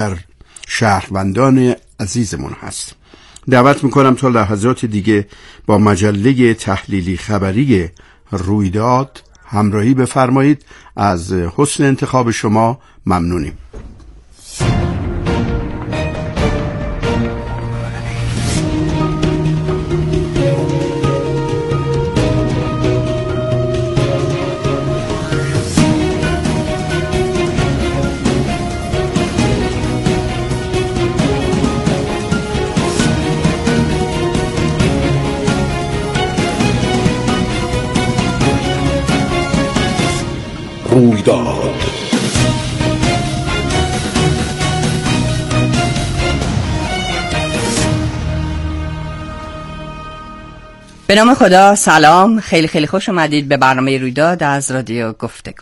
در شهروندان عزیزمون هست. دعوت میکنم تا لحظات دیگه با مجله تحلیلی خبری رویداد همراهی بفرمایید. از حسن انتخاب شما ممنونیم. رویداد به نام خدا. سلام، خیلی خوش اومدید به برنامه رویداد از رادیو گفتگو.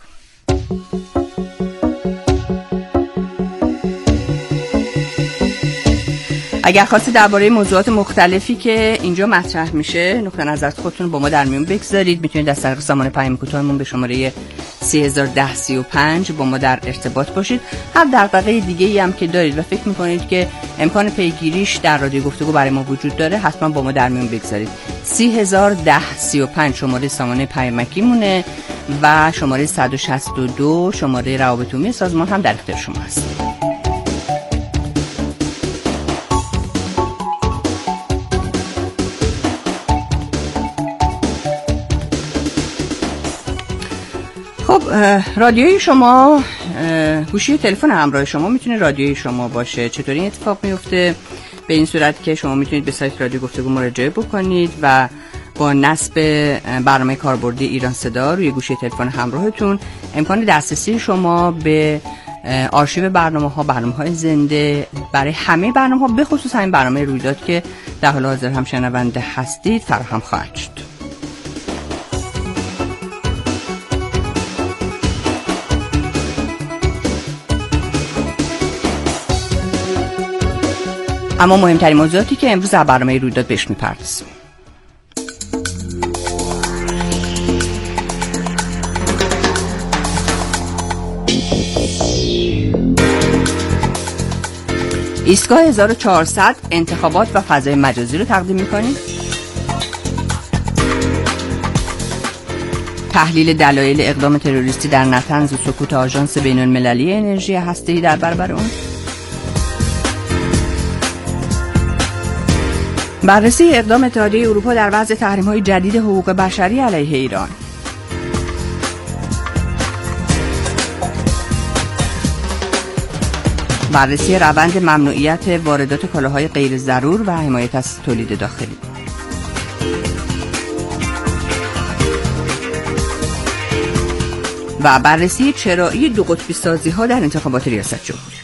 اگر خواستید درباره موضوعات مختلفی که اینجا مطرح میشه نقطه نظر خودتون با ما در میون بگذارید، میتونید از طریق سامان پیام کوتاهمون به شماره 301035 با ما در ارتباط باشید. هر دغدغه دیگه‌ای هم که دارید و فکر میکنید که امکان پیگیریش در رادیو گفتگو برای ما وجود داره، حتما با ما در میون بگذارید. 301035 شماره سامان پیامکی مونه و شماره 162 شماره روابط عمومی سازمان هم در اختیار شما هست. خب، رادیوی شما، گوشی تلفن همراه شما میتونه رادیوی شما باشه. چطوری این اتفاق میفته؟ به این صورت که شما میتونید به سایت رادیو گفتگو مراجعه بکنید و با نصب برنامه کاربردی ایران صدا روی گوشی تلفن همراهتون امکان دسترسی شما به آرشیو برنامه‌های زنده برای همه برنامه‌ها، به خصوص همین برنامه رویداد که در حال حاضر هم شنونده هستید، فراهم خواهد شد. اما مهمترین موضوعاتی که امروز در برنامه رویداد بهش میپردازیم: ایستگاه 1400 انتخابات و فضای مجازی رو تقدیم میکنیم. تحلیل دلایل اقدام تروریستی در نطنز و سکوت آژانس بین‌المللی انرژی هسته‌ای در برابر اون. بررسی اقدام اتحادیه اروپا در وضع تحریم‌های جدید حقوق بشری علیه ایران. بررسی روند ممنوعیت واردات کالاهای غیر ضرور و حمایت از تولید داخلی. و بررسی چرایی دو قطبی سازی‌ها در انتخابات ریاست جمهوری.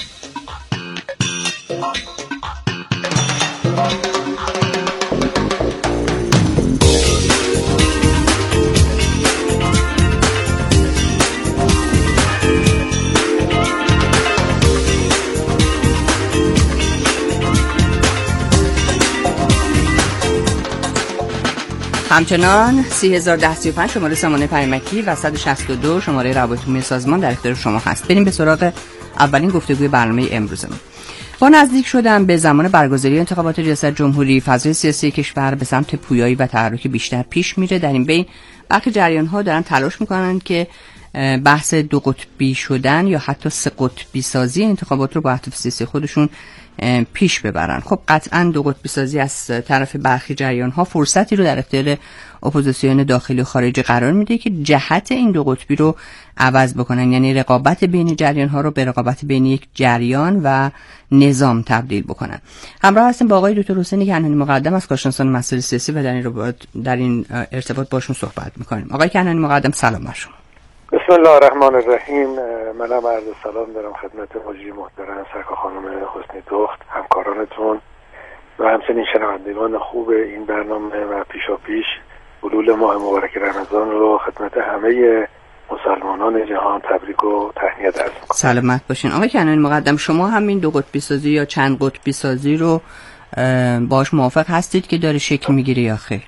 همچنان 301035 شماره سامان پیامکی و 162 شماره روابط عمومی سازمان در اختیار شما هست. بریم به سراغ اولین گفتگوی برنامه امروزمون. با نزدیک شدن به زمان برگزاری انتخابات ریاست جمهوری، فضای سیاسی کشور به سمت پویایی و تحرک بیشتر پیش میره. در این بین برخی جریان‌ها دارن تلاش میکنن که بحث دو قطبی شدن یا حتی سه قطبی سازی انتخابات رو با اهداف سیاسی خودشون پیش ببرن. خب قطعا دو قطبی سازی از طرف برخی جریان‌ها فرصتی رو در اختیار اپوزیسیون داخلی و خارجی قرار میده که جهت این دو قطبی رو عوض بکنن، یعنی رقابت بین جریان‌ها رو به رقابت بین یک جریان و نظام تبدیل بکنن. همراه هستیم با آقای دکتر حسین کنعانی مقدم از کارشناسان مسائل سیاسی و در این ارتباط باشون صحبت می‌کنیم. آقای کنعانی مقدم، سلام بر شما. بسم الله الرحمن الرحیم. منم عرض سلام دارم خدمت مجری محترم سرکار خانم حسنی دخت، همکارانتون و همچنین شنوندگان خوب این برنامه و پیشاپیش حلول ماه مبارک رمضان رو خدمت همه مسلمانان جهان تبریک و تهنیت عرض می‌کنم. سلامت باشین. آقای کنعانی مقدم، شما همین دو قطبی سازی یا چند قطبی سازی رو باش موافق هستید که داره شکل میگیره یا خیر؟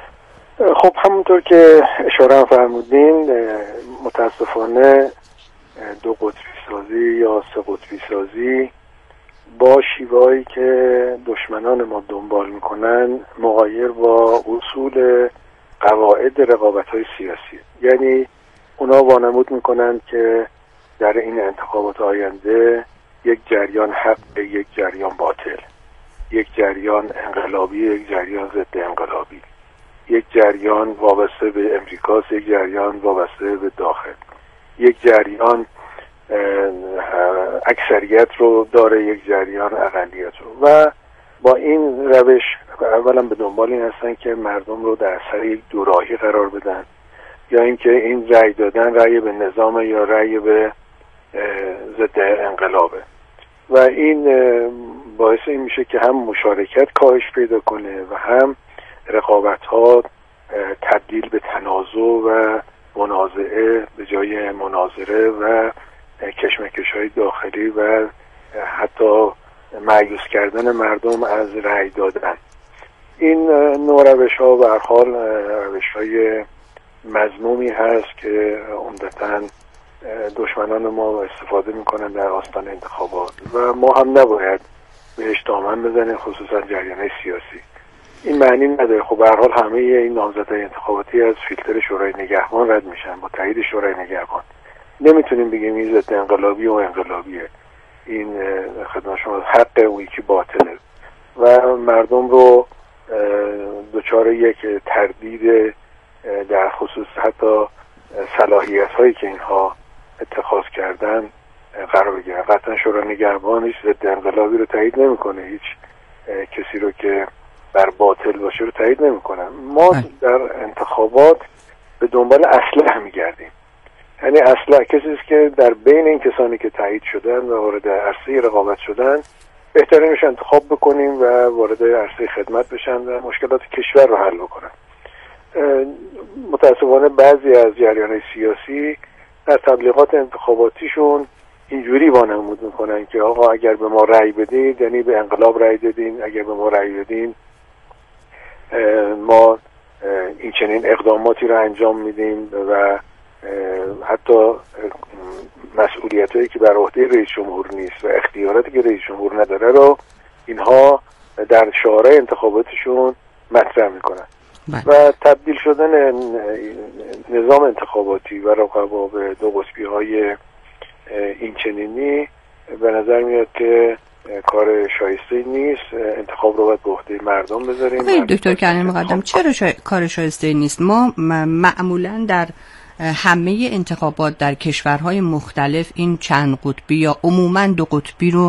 خب همونطور که اشاره فرمودین، متاسفانه دو قطبی سازی یا سه قطبی سازی با شیوهایی که دشمنان ما دنبال میکنن مغایر با اصول قواعد رقابت‌های سیاسی. یعنی اونا وانمود میکنن که در این انتخابات آینده یک جریان حق، یک جریان باطل، یک جریان انقلابی، یک جریان ضد انقلابی، یک جریان وابسته به امریکاست، یک جریان وابسته به داخل، یک جریان اکثریت رو داره، یک جریان اقلیت رو. و با این روش اولا به دنبال این هستن که مردم رو در اثر یک دوراهی قرار بدن، یا اینکه این رأی دادن رأی به نظام یا رأی به ضد انقلابه. و این باعث این میشه که هم مشارکت کاهش پیدا کنه و هم رقابت‌ها تبدیل به تنازع و منازعه به جای مناظره و کشمکش‌های داخلی و حتی مایوس کردن مردم از رأی دادن. این نوع روش‌ها به هر حال روش‌های مذمومی هست که عمدتاً دشمنان ما استفاده میکنن در آستان انتخابات و ما هم نباید بهش دامن بزنیم، خصوصا جریان‌های سیاسی. این معنی نداره. خب به هر حال همه این نامزدهای انتخاباتی از فیلتر شورای نگهبان رد میشن با تایید شورای نگهبان. نمیتونیم بگیم این ضد انقلابی و انقلابیه، این خدمت شما حق اون یکی باطله و مردم رو دچار یک تردید در خصوص حتی صلاحیت هایی که اینها اتخاذ کردن قرار بگیرن. قطعا شورای نگهبان هیچ ضد انقلابی رو تایید نمیکنه، هیچ کسی رو که بر باطل باشه رو تایید نمیکنن. ما در انتخابات به دنبال اصلاح میگردیم، یعنی اصلاح کسی است که در بین این کسانی که تایید شدن و وارد عرصه رقابت شدن بهترینش انتخاب بکنیم و وارد عرصه خدمت بشن و مشکلات کشور رو حل بکنن. متاسفانه بعضی از جریان‌های سیاسی در تبلیغات انتخاباتیشون اینجوری وانمود میکنن که آقا اگر به ما رأی بدید یعنی به انقلاب رأی دادین، اگر به ما رأی بدین ما این چنین اقداماتی رو انجام میدیم و حتی مسئولیتایی که بر عهده رئیس جمهور نیست و اختیاراتی که رئیس جمهور نداره رو اینها در شعارهای انتخاباتشون مطرح میکنن و تبدیل شدن نظام انتخاباتی و رقابت به دو قطبی های این چنینی به نظر میاد که کار شایسته نیست. انتخاب رو باید به عهده مردم بذاریم. دکتر کریم مقدم، چرا کار شایسته نیست؟ ما معمولا در همه انتخابات در کشورهای مختلف این چند قطبی یا عموما دو قطبی رو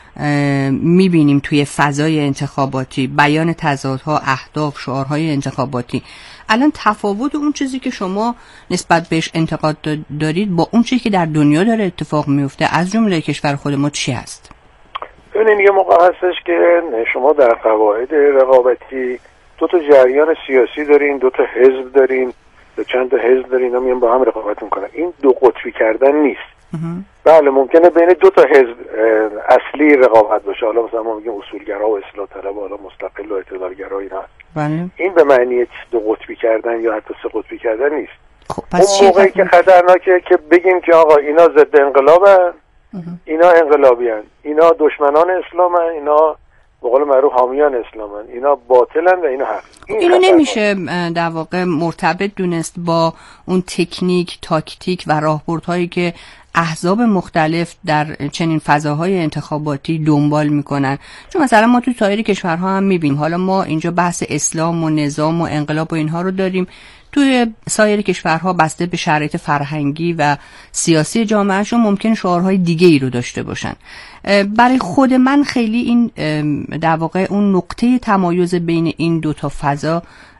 میبینیم توی فضای انتخاباتی، بیان تضادها، اهداف، شعارهای انتخاباتی. الان تفاوت اون چیزی که شما نسبت بهش انتقاد دارید با اون چیزی که در دنیا داره اتفاق میفته از جمله کشور خود ما چی هست؟ ببینید یه موقع هستش که شما در قواعد رقابتی دو تا جریان سیاسی دارین، دو تا حزب دارین، دو چند تا حزب دارین، اینا میان با هم رقابت میکنن. این دو قطبی کردن نیست. بله ممکنه بین دو تا حزب اصلی رقابت باشه، حالا مثلا ما میگیم اصولگرا و اصلاح طلب، حالا مستقل و اعتدالگرا اینا. بله. این به معنی دو قطبی کردن یا حتی سه قطبی کردن نیست. خب پس اون موقعی که خطرناکه که بگیم که آقا اینا ضد انقلابن، اینا انقلابیان، اینا دشمنان اسلامن، اینا به قول معروف حامیان اسلامن، اینا باطلن و اینا حق. اینو نمیشه در واقع مرتبط دونست با اون تکنیک، تاکتیک و راهبردهایی که احزاب مختلف در چنین فضاهای انتخاباتی دنبال میکنن؟ چون مثلا ما تو سایر کشورها هم میبینیم، حالا ما اینجا بحث اسلام و نظام و انقلاب و اینها رو داریم، توی سایر کشورها بسته به شرایط فرهنگی و سیاسی جامعهشون ممکن شعارهای دیگه ای رو داشته باشن. برای خود من خیلی این در واقع اون نقطه تمایز بین این دو تا فضا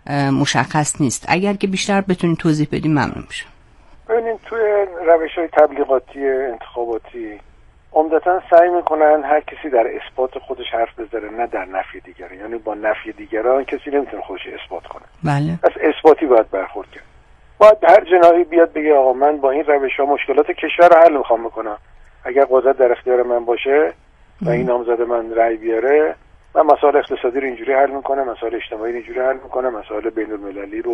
مشخص نیست. اگر که بیشتر بتونید توضیح بدیم ممنون میشم. ببینید توی روش‌های تبلیغاتی انتخاباتی عمدتاً سعی میکنن هر کسی در اثبات خودش حرف بزنه، نه در نفی دیگران. یعنی با نفی دیگران کسی نمیتونه خودش اثبات کنه. بله. پس اثباتی باید برخورد کرد. باید هر جناحی بیاد بگه آقا من با این روش‌ها مشکلات کشور رو حل میخوام بکنم. اگر قدرت در اختیار من باشه و این نامزد من رأی بیاره، من مسائل اقتصادی رو اینجوری حل میکنم، مسائل اجتماعی رو اینجوری حل میکنم، مسائل بین‌المللی رو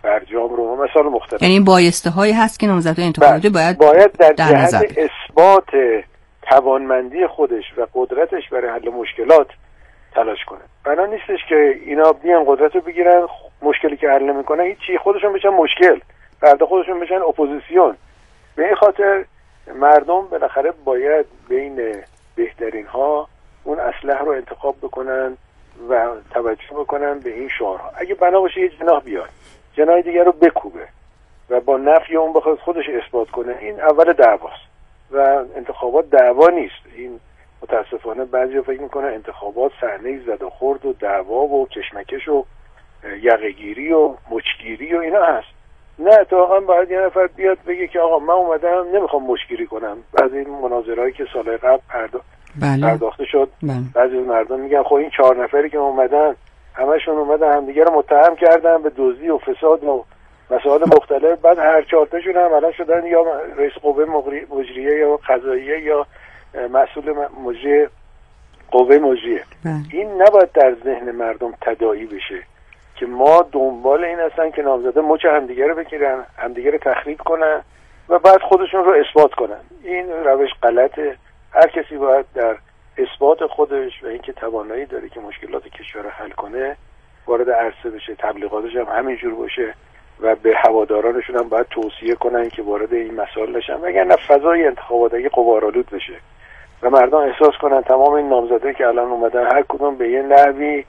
برجام رو و مسائل مختلف. یعنی بایسته هایی هست که نامزدهای انتخاباتی باید در جهت اثبات توانمندی خودش و قدرتش برای حل مشکلات تلاش کنه. بنا نیستش که اینا بیان قدرت رو بگیرن، مشکلی که حل نمیکنن هیچی، خودشون بشن مشکل، فردا خودشون بشن اپوزیسیون. به این خاطر مردم بالاخره باید بین بهترین ها اون اصلح رو انتخاب بکنن و توجه بکنن به این شعارها. اگه بنا باشه یه جناح بیاد، جناح دیگر رو بکوبه و با نفی اون بخواد خودش اثبات کنه، این اول دعواست و انتخابات دعوا نیست. این متاسفانه بعضی فکر میکنن انتخابات صحنه زد و خورد و دعوا و کشمکش و یقه‌گیری و مچگیری و اینا هست. نه، اتفاقا باید یه نفر بیاد بگه که آقا من اومدم نمیخوام مشگیری کنم. بعضی این مناظرهایی که سال قبل پرداخته شد، بعضی از مردم میگن خب این 4 نفری که اومدن همشون اومدن همدیگه رو متهم کردن به دزدی و فساد و مسائل مختلف، بعد هر 4 تاشون هم الان شدن یا رئیس قوه مجریه یا قضاییه یا مسئول مجری قوه مجریه. این نباید در ذهن مردم تداعی بشه که ما دنبال این هستن که نامزده مچ همدیگه رو بگیرن، همدیگه رو تخریب کنن و بعد خودشون رو اثبات کنن. این روش غلطه. هر کسی باید در اثبات خودش و اینکه توانایی داره که مشکلات کشور رو حل کنه وارد عرصه بشه. تبلیغاتش هم همینجور باشه و به هوادارانشون هم باید توصیه کنن که وارد این مسائل بشن، وگرنه فضای انتخابات اگه غبارآلود بشه و مردم احساس کنن تمام این نامزده که الان اومدن هر کدوم به یه نحوی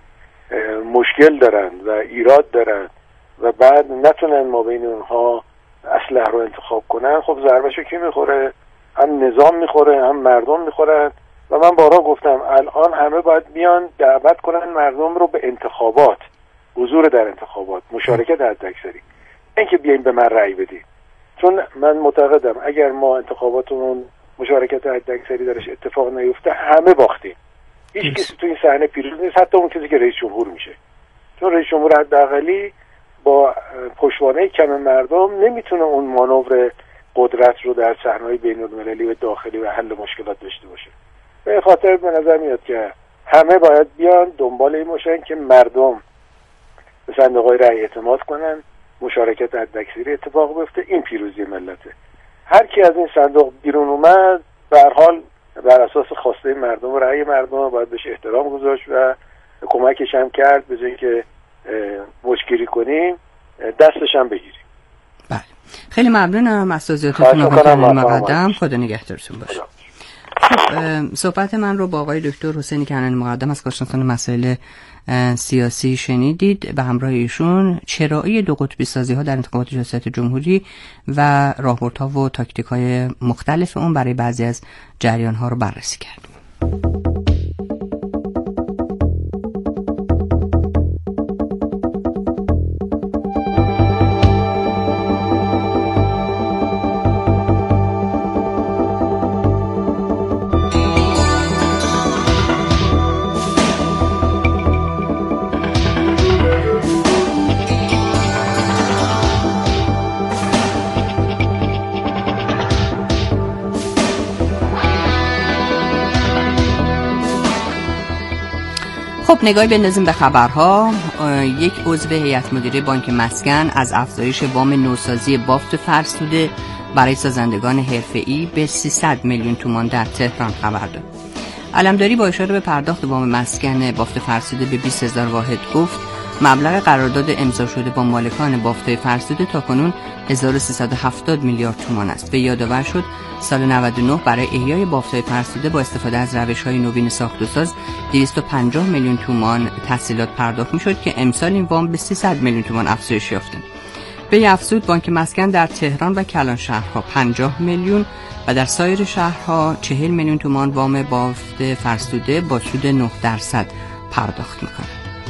مشکل دارن و ایراد دارن و بعد نتونن ما بین اونها اصلح رو انتخاب کنن، خب ضربهشو کی میخوره؟ هم نظام میخوره، هم مردم میخورن. و من بارها گفتم الان همه باید بیان دعوت کنن مردم رو به انتخابات، حضور در انتخابات، مشارکت حداکثری، اینکه بیاین به من رأی بدین. چون من معتقدم اگر ما انتخاباتمون مشارکت حداکثری درش اتفاق نیفته همه باختیم. هیچ کسی تو این صحنه پیروز نیست، حتی اون کسی که رئیس جمهور میشه. چون رئیس جمهور حداقلی با پشتوانه کم مردم نمیتونه اون مانور قدرت رو در صحنه‌های بین‌المللی و داخلی و حل مشکلات داشته باشه. به این خاطر به نظر میاد که همه باید بیان دنبال این باشن که مردم به صندوق‌های رأی اعتماد کنن، مشارکت حداکثری اتفاق بیفته. این پیروزی ملته. هر کی از این صندوق بیرون اومد به هر حال بر اساس خواسته مردم و رأی مردم باید بهش احترام گذاشت و کمکش هم کرد، به جای که مشگیری کنیم دستش هم بگیریم. بله، خیلی ممنونم از توضیحاتتون آقای مقدم. خدا نگهدارتون باشه. خب صحبت من رو با آقای دکتر حسین کنعانی مقدم از کارشناسان مسائل سیاسی شنیدید. به همراه ایشون چرایی دو قطبی سازی ها در انتخابات ریاست جمهوری و راهبردها و تاکتیک های مختلف اون برای بعضی از جریان ها رو بررسی کردیم. نگاهی بندازیم به خبرها. یک عضو هیئت مدیره بانک مسکن از افزایش وام نوسازی بافت فرسوده برای سازندگان حرفه‌ای به 300 میلیون تومان در تهران خبر داد. علمداری با اشاره به پرداخت وام مسکن بافت فرسوده به 20,000 واحد گفت مبلغ قرارداد امضا شده با مالکان بافت‌های فرسوده تاکنون 1370 میلیارد تومان است و یادآور شد سال 99 برای احیای بافت‌های فرسوده با استفاده از روش‌های نوین ساخت و ساز 250 میلیون تومان تسهیلات پرداخت می‌شد که امسال این وام به 300 میلیون تومان افزایش یافته. به افزود بانک مسکن در تهران و کلان شهرها 50 میلیون و در سایر شهرها 40 میلیون تومان وام بافت فرسوده با سود 9% پرداخت می‌کند.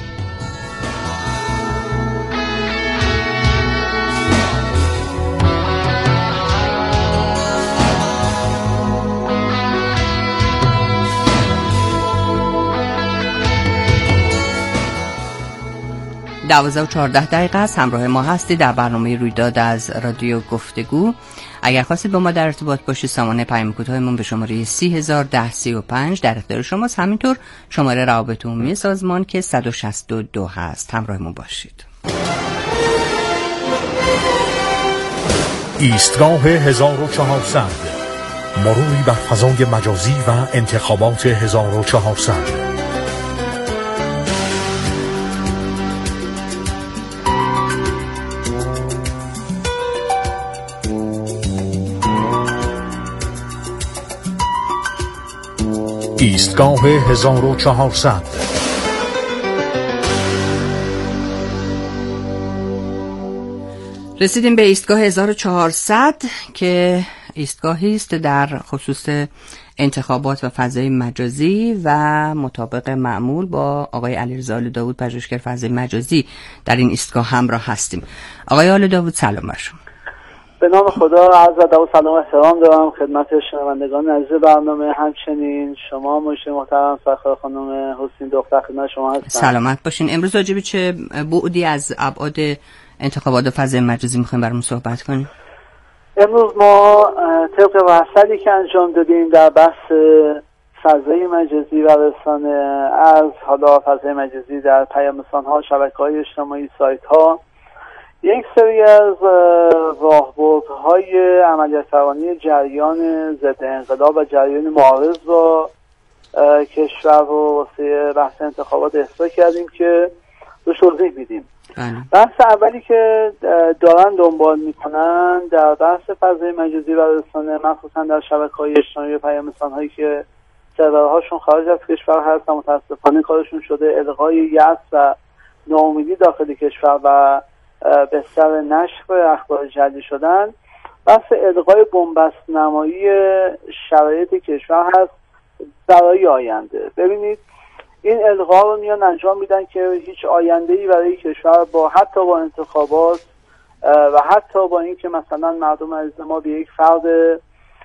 دوازده و 14 دقیقه است. همراه ما هستی در برنامه رویداد از رادیو گفتگو. اگر خواستید با ما در ارتباط باشید سامانه پیام کوتاهمون به شماره 301035 در اختیار شماست. همینطور شماره روابط عمومی سازمان که 162 هست. همراهمون باشید. ایستگاه 1400 مروری بر فضای مجازی و انتخابات 1400. ایستگاه 1400. رسیدیم به ایستگاه 1400 که ایستگاهی است در خصوص انتخابات و فضای مجازی و مطابق معمول با آقای علیرضا آل داوود، پژوهشگر فضای مجازی، در این ایستگاه همراه هستیم. آقای آل داوود سلام بر شما. به نام خدا، عرض ادب و سلام و احترام دارم خدمت شنوندگان عزیز برنامه. همچنین شما مشت محترم سرکار خانم حسین دختر خدمت شما هستم. سلامت باشین. امروز راجع به چه بعدی از ابعاد انتخابات و فضای مجازی میخوایم برامون صحبت کنیم؟ امروز ما طبق وحصلی که انجام دادیم در بحث فضای مجازی و رسانه، از حالا فضای مجازی در پیام‌رسان‌ها، شبکه‌های اجتماعی، سایت‌ها، یک سری از راهبردهای عملیات‌روانی جریان ضد انقلاب و جریان معارض با کشور رو واسه بحث انتخابات احضا کردیم که رو توضیح میدیم. بحث اولی که دارن دنبال میکنن در بحث فضای مجازی و رسانه، مخصوصا در شبکه‌های اجتماعی و پیام‌رسان‌هایی که سرورهاشون خارج از کشور هست و متاسفانه کارشون شده الغای یأس و ناامیدی داخل کشور و به سر نشر اخبار جعلی شدن، بحث الغای بن‌بست نمایی شرایط کشور هست برای آینده. ببینید این الغا رو میان انجام میدن که هیچ آینده‌ای برای کشور حتی با انتخابات و حتی با اینکه مثلا مردم عزیز ما به یک فرد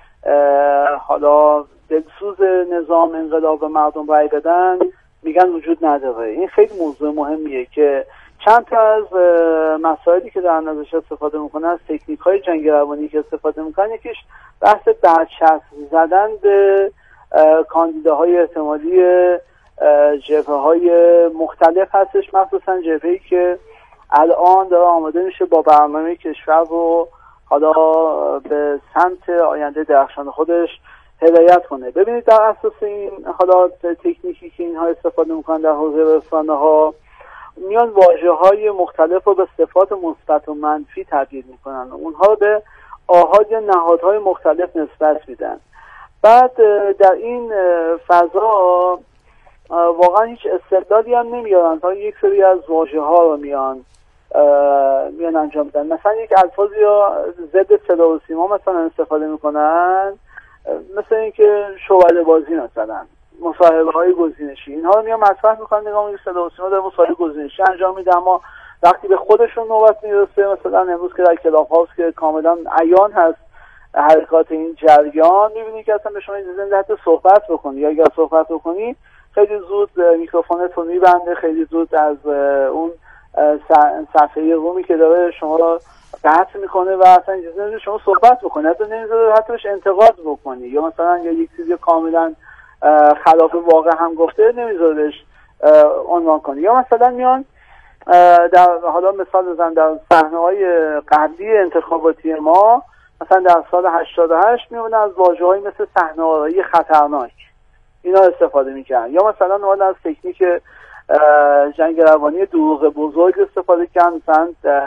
حالا دلسوز نظام انقلاب مردم رای بدن میگن وجود نداره. این خیلی موضوع مهمیه که چند تا از مسائلی که در نظرش استفاده میکنن، از تکنیک‌های جنگ روانی که استفاده میکنن، یکیش بحث برچسب زدن به کاندیداهای احتمالی جبهه‌های مختلف هستش، مخصوصا جبهه‌ای که الان داره آماده میشه با برنامه کشور رو حالا به سمت آینده درخشان خودش هدایت کنه. ببینید در اساس این حالا تکنیکی که اینها استفاده میکنن در حوزه رسانه‌ها، میان واژه‌های مختلف رو به صفات مثبت و منفی تبدیل میکنن، اونها رو به آحاد یا نهادهای مختلف نسبت میدن. بعد در این فضا واقعا هیچ استدلالی هم نمیارن تا یک سری از واژه‌ها رو میان انجام بدن. مثلا یک الفاظی یا ضد صدا و سیما مثلا استفاده میکنن، مثل اینکه شعبده بازی مثلا مصاحبه‌های گزینشی، اینها رو میان مطرح میکنن، نگاه صدا و سیما در مصاحبه گزینشی انجام میده، اما وقتی به خودشون نوبت میرسه، مثلا امروز که در کلاب هاوس که کاملا عیان هست حرکات این جریان، میبینی که اصلا به شما اجازه نمیده حتی صحبت بکنی، یا اگر صحبت بکنی خیلی زود میکروفونت رو میبنده، خیلی زود از اون صفحه رومی که داره شما رو قطع میکنه و اصلا اجازه نمیده شما صحبت بکنی، حتی نمیذاره حتی بهش انتقاد بکنی، یا مثلا یک چیزی کاملا خلاف واقع هم گفته نمیذاره بهش عنوان کنی. یا مثلا میان در حالا مثال بزنم، در صحنه‌های قبلی انتخاباتی ما مثلا در سال 88 میمونه از واژه‌هایی مثل صحنه‌آرایی خطرناک اینا استفاده میکنن، یا مثلا اومدن از تکنیک جنگ روانی دروغ بزرگ استفاده کردن، مثلا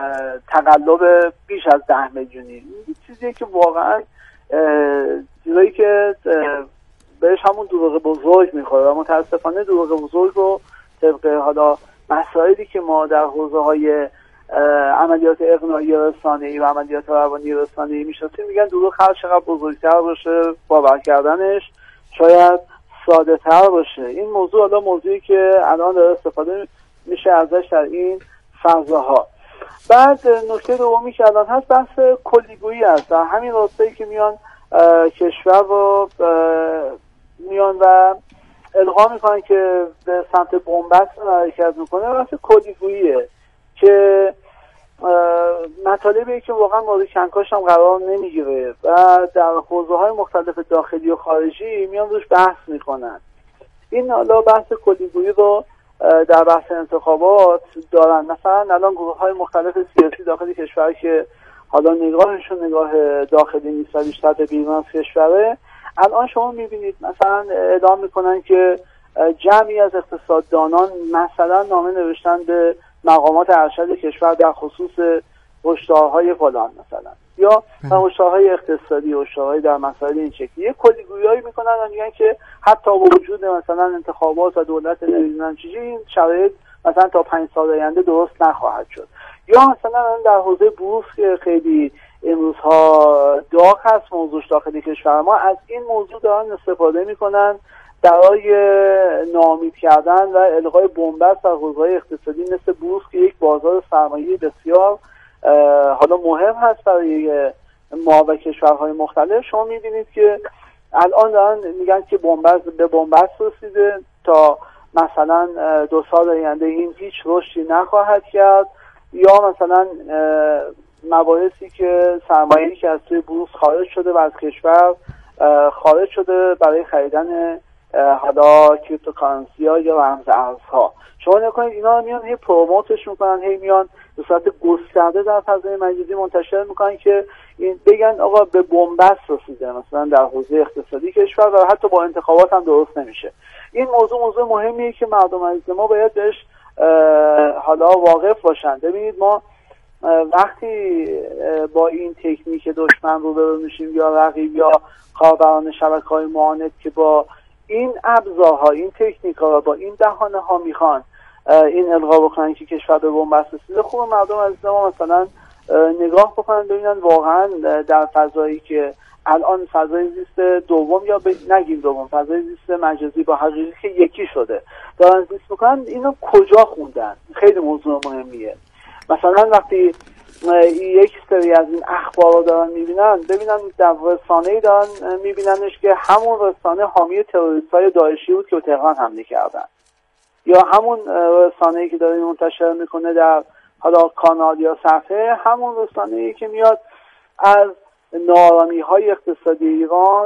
تقلب بیش از 10 میلیونی. این چیزیه که واقعا چیزایی که بهش همون دروغ بزرگ میخوره و متاسفانه دروغ بزرگ رو طبق حالا مسائلی که ما در حوزه‌های عملیات اقناعی رسانه‌ای و عملیات روانی رسانه‌ای میشناسیم، میگن دروغ هر چقدر بزرگتر باشه باور کردنش شاید ساده تر باشه. این موضوع حالا موضوعی که الان داره استفاده میشه ازش در این فضاها. بعد نکته دومی که الان هست بحث کلیگویی هست. در همین راستایی که میان کشور رو میان و القا میکنن که به سمت بن‌بست حرکت میکنه، بحث کلیگوییه که مطالبی که واقعا مورد کنکاش هم قرار نمیگیره و در حوزه‌های مختلف داخلی و خارجی میان روش بحث میکنن. این حالا بحث کلیگویی رو در بحث انتخابات دارن. مثلا الان گروه‌های مختلف سیاسی داخل کشور که حالا نگاهشون نگاه داخلی نیست و بیشتر به بیرون از کشوره، الان شما میبینید مثلا اعلام میکنن که جمعی از اقتصاددانان مثلا نامه نوشتن به مقامات ارشد کشور در خصوص هشدارهای فلان مثلا، یا هشدارهای اقتصادی، هشدارهای در مسائل این شکلی، یه کلیگویی میکنن و میگن که حتی با وجود مثلا انتخابات و دولت نمیدونم چیزی این شرایط مثلا تا 5 سال آینده درست نخواهد شد. یا مثلا در حوزه بورس که خیلی امروزها داغ هست موضوعش داخل کشور ما، از این موضوع دارن استفاده میکنن برای ناامید کردن و القای بنبست در حوزه‌های اقتصادی مثل بورس که یک بازار سرمایه بسیار حالا مهم هست برای ما و کشورهای مختلف. شما می‌بینید که الان دارن میگن که بنبست رسیده، تا مثلا 2 سال آینده این هیچ رشدی نخواهد کرد، یا مثلا مباحثی که سرمایه‌ای که از توی بورس خارج شده و از کشور خارج شده برای خریدن حالا کریپتوکارنسی ها یا رمز ارزها. شما نکنید اینا میان هی پروموتش میکنن، هی میان به صورت گسترده در فضای مجازی منتشر میکنن که این بگن آقا به بنبست رسیده مثلا در حوزه اقتصادی کشور و حتی با انتخابات هم درست نمیشه. این موضوع مهمیه که مردم عزیز ما باید بهش حالا واقف باشن. ببینید ما وقتی با این تکنیک دشمن روبرو میشیم یا رقیب یا کاربران شبکه‌های معاند که با این ابزارها، این تکنیک‌ها، با این بهانه‌ها میخوان این القا بکنن که کشور به بنبست رسیده، خوب مردم عزیز ما مثلا نگاه بکنن ببینن واقعا در فضایی که الان فضای زیست دوم یا نگیم دوم، فضای زیست مجازی با حقیقی که یکی شده دارن زیست میکنن، اینو کجا خوندن؟ خیلی موضوع مهمیه. مثلا وقتی یک سری از این اخبار رو دارن میبینن، ببینن در رسانه‌ای دارن میبیننش که همون رسانه حامی تروریست‌های داعشی بود که به تهران حمله کردن، یا همون رسانه‌ای که داره منتشر میکنه در حالا کانال یا صفحه همون رسانه‌ای که میاد از ناآرامی‌های اقتصادی ایران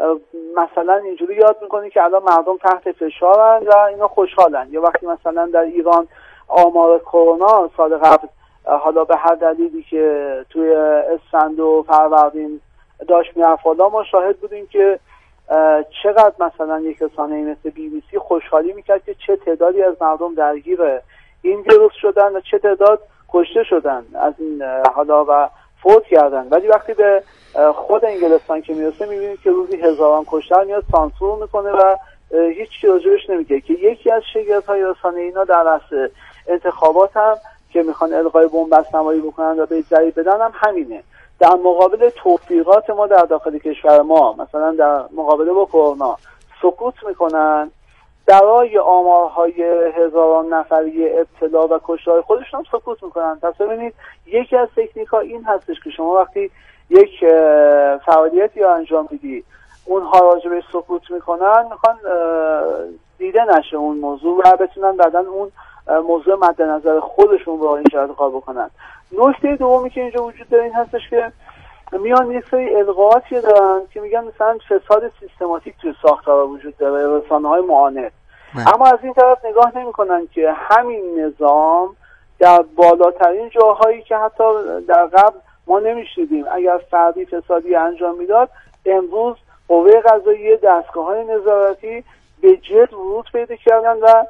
مثلا اینجوری یاد میکنه که الان مردم تحت فشارن و اینا خوشحالن، یا وقتی مثلا در ایران آمار کرونا سال قبل حالا به هر دلیلی که توی اسفند و فروردین داشت میرفت بالا، ما شاهد بودیم که چقدر مثلا یک رسانه مثل BBC خوشحالی میکرد که چه تعدادی از مردم درگیر این ویروس شدن و چه تعداد کشته شدن از این حالا و فوت کردن. ولی وقتی به خود انگلستان که میرسه میبینید که روزی هزاران کشته میاد سانسور میکنه و هیچ چیزی راجبش نمیگه، که یکی از شگفت‌های رسانه اینا در اصل انتخابات هم که میخوان القای بنبست نمایی بکنن و به ضریب بدن هم همینه. در مقابل توفیقات ما در داخل کشور ما، مثلا در مقابله با کرونا سکوت میکنن، درای آمارهای هزاران نفری ابتلا و کشته‌های خودشون هم سکوت میکنن. پس ببینید یکی از تکنیک‌ها این هستش که شما وقتی یک فعالیتی رو انجام میدی اونها راجبش سکوت میکنن، میخوان دیده نشه اون موضوع و بتونن بعداً اون موضوع مد نظر خودشون رو اینجا القا بکنن. نکته دومی که اینجا وجود داره این هستش که میان یک سری القاءاتی دارن که میگن مثلا فساد سیستماتیک توی ساختار وجود داره، رسانه‌های معاند، اما از این طرف نگاه نمی‌کنن که همین نظام در بالاترین جاهایی که حتی در قبل ما نمی‌شنیدیم اگر فردی فسادی انجام میداد، امروز قوه قضاییه، دستگاه‌های نظارتی به جد ورود پیدا کردن و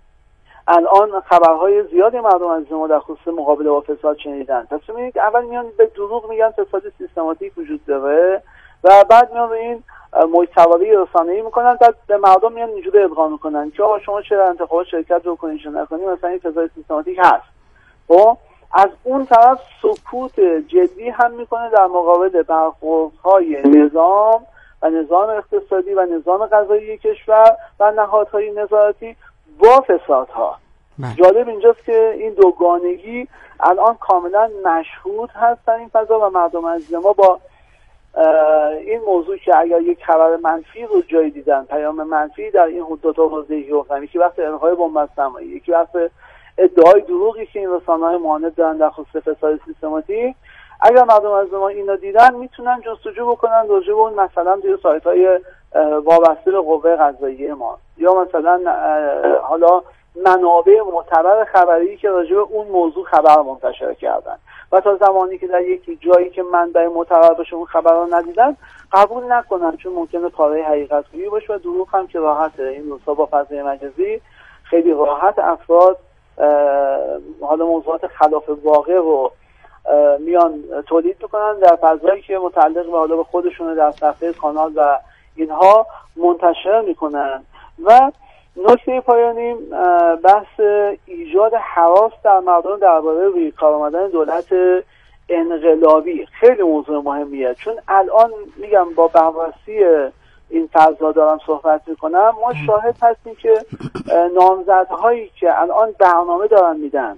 الان خبرهای زیادی مردم از ما در خصوص مقابله با فساد شنیدن. پس ببینید اول میان به دروغ میگن فساد سیستماتیک وجود داره و بعد میان به این محتوایی رسانه‌ای میکنن، بعد به مردم میان اینجوری القا میکنن که آقا شما چرا انتخابات شرکت رو کنید نکنید، مثلا این فساد سیستماتیک هست. خب از اون طرف سکوت جدی هم میکنه در مقابل برخوردهای نظام و نظام اقتصادی و نظام قضایی کشور و نهادهای نظارتی با فسادها. جالب اینجاست که این دوگانگی الان کاملا مشهود هست در این فضا و مردم عزیز ما با این موضوع که اگر یک خبر منفی رو جایی دیدن، پیام منفی در این دو تا حوزه حکم، یکی وقت القای بنبست نمایی، یکی وقت ادعای دروغی که این رسانه‌های معاند دارن در خصوص فساد سیستماتیک، اگر مردم از ما اینو دیدن میتونن جستجو بکنن راجع به اون مثلا توی سایت‌های وابسته به قوه قضاییه ما، یا مثلا حالا منابع معتبر خبری که راجع به اون موضوع خبر منتشر کردن و تا زمانی که در یک جایی که منبع معتبر باشه اون خبر رو ندیدن قبول نکنن، چون ممکنه پاره حقیقت گویی باشه و دروغ هم که راحته. این روزها با فضای مجازی خیلی راحت افراد حالا موضوعات خلاف واقع رو میان تولید میکنن در فضایی که متعلق به حالا به خودشونه، در صفحه کانال و اینها منتشر میکنن. و نکته پایانی بحث ایجاد هراس در مردم درباره روی کار آمدن دولت انقلابی خیلی موضوع مهمیه، چون الان میگم با بررسی این فضا دارم صحبت میکنم، ما شاهد هستیم که نامزدهایی که الان برنامه دارن میدن،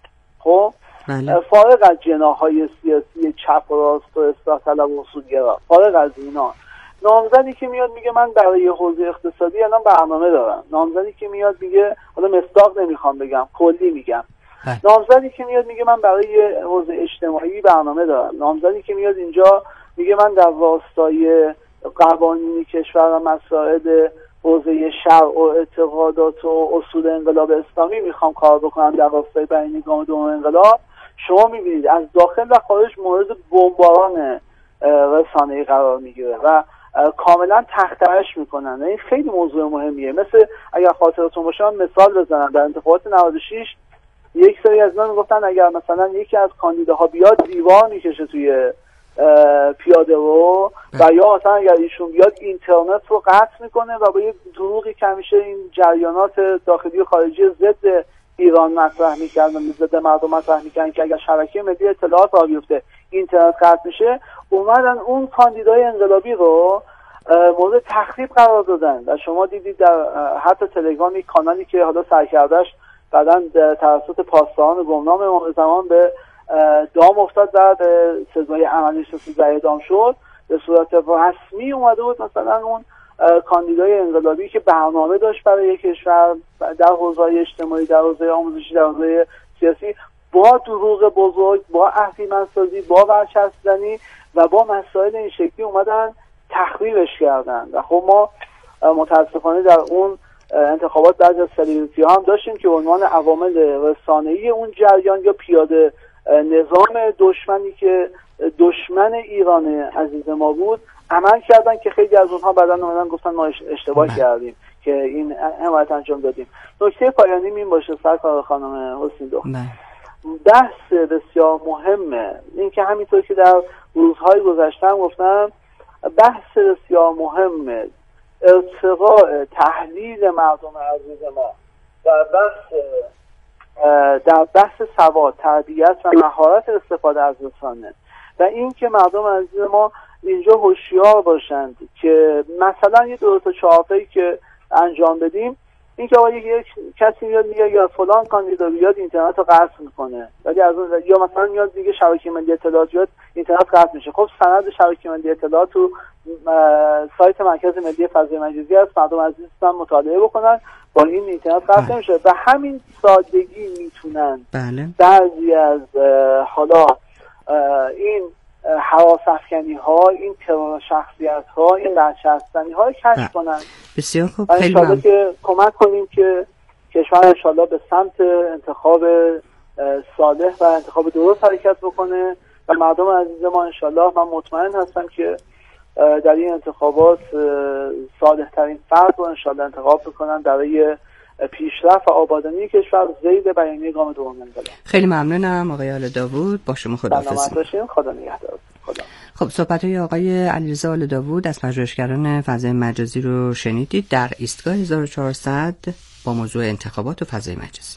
خب فارغ از جناح‌های سیاسی چپ و راست و اصلاح طلب و اصولگرا، فارغ از اینا، نامزدی که میاد میگه من برای حوزه اقتصادی الان برنامه دارم، نامزدی که میاد میگه حالا مصداق نمیخوام بگم، کلی میگم، نامزدی که میاد میگه من برای حوزه اجتماعی برنامه دارم، نامزدی که میاد اینجا میگه من در راستای قوانین کشور و مسائل حوزه شرع و اعتقادات و اصول انقلاب اسلامی میخوام کار بکنم در راستای بیانیه گام دوم انقلاب. شما میبینید از داخل و خارج مورد بمباران رسانه‌ای قرار میگیره و کاملا تحقیرش میکنن. این خیلی موضوع مهمیه. مثل اگر خاطرتون باشه من مثال بزنم، در انتخابات 96 یک سری از اینا میگفتن اگر مثلا یکی از کاندیداها بیاد دیوار میکشه توی پیاده رو و یا مثلا اگر ایشون بیاد اینترنت رو قطع میکنه و با یه دروغی که همیشه این جریانات داخلی و خارجی ضد ایران مطرح میکردن، ضد مردم مطرح میکردن که اگر شبکه ملی اطلاعات راه بیفته اینترنت قطع میشه، اومدن اون کاندیدای انقلابی رو مورد تخریب قرار دادن. و شما دیدید در حتی تلگرام یک کانالی که حالا سرکردش بعدن توسط پاسداران گمنام امام زمان به دام افتاد و به سزای عملیش رسید و اعدام شد، به صورت رسمی اومده بود مثلا اون کاندیدای انقلابی که برنامه داشت برای کشور در حوزه اجتماعی، در حوزه آموزشی، در حوزه سیاسی، با دروغ بزرگ، با اهریمن‌سازی، با ورچسب‌زنی و با مسائل این شکلی اومدن تخریبش کردن. و خب ما متاسفانه در اون انتخابات بعضی از سلیبریتی ها هم داشتیم که عنوان عوامل رسانه‌ای اون جریان یا پیاده نظام دشمنی که دشمن ایران عزیز ما بود عمل کردن که خیلی از اونها بعداً اومدن گفتن ما اشتباه کردیم که این حمایت انجام دادیم. نکته پایانی این باشه سرکار خانم حسنی دختر، بحث بسیار مهمه این که همینطور که در روزهای گذشتم گفتم، بحث بسیار مهمه ارتقاء تحلیل مردم عزیز ما در بحث سواد، تربیت و مهارت استفاده از رسانه و این که مردم عزیز ما اینجا هوشیار باشند که مثلا یه 2 تا 4 تایی که انجام بدیم، این که یک کسی میاد میگه یا فلان کاندیدا بیاد اینترنت رو قطع میکنه، ولی از اون یا مثلا میاد میگه شبکه ملی اطلاعات بیاد اینترنت قطع میشه. خب سند شبکه ملی اطلاعات تو سایت مرکز ملی فضای مجازی هست، مردم عزیز هم مطالعه بکنن، با این اینترنت قطع نمیشه. به همین سادگی میتونن بعضی از حالا این هراس افکنی ها، این ترور شخصیت ها، این برچسب‌زنی ها رو کشف کنن. بسیار خوب، خیلی ممنون که کمک کنیم که کشور انشالله به سمت انتخاب صالح و انتخاب درست حرکت بکنه و مردم عزیز ما انشالله، من مطمئن هستم که در این انتخابات صالح ترین فرد رو انشالله انتخاب بکنن برای پیشرفت و آبادانی کشور ضد بیانیه گام دوم انقلاب. خیلی ممنونم آقای آل داوود، با شما خداحافظی. خدا نگهدار. خب صحبت‌های آقای علیرضا آل داوود از پژوهشگران فضای مجازی رو شنیدید در ایستگاه 1400 با موضوع انتخابات و فضای مجازی.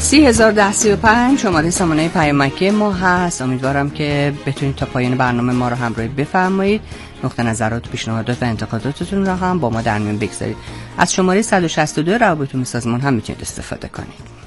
301035 شماره سامانه پیامکی ما هست. امیدوارم که بتونید تا پایان برنامه ما رو همراهی بفرمایید. نقطه نظرات، پیشنهادات و انتقاداتتون رو هم با ما در میون بگذارید. از شماره 162 روابط عمومی سازمان هم میتونید استفاده کنید.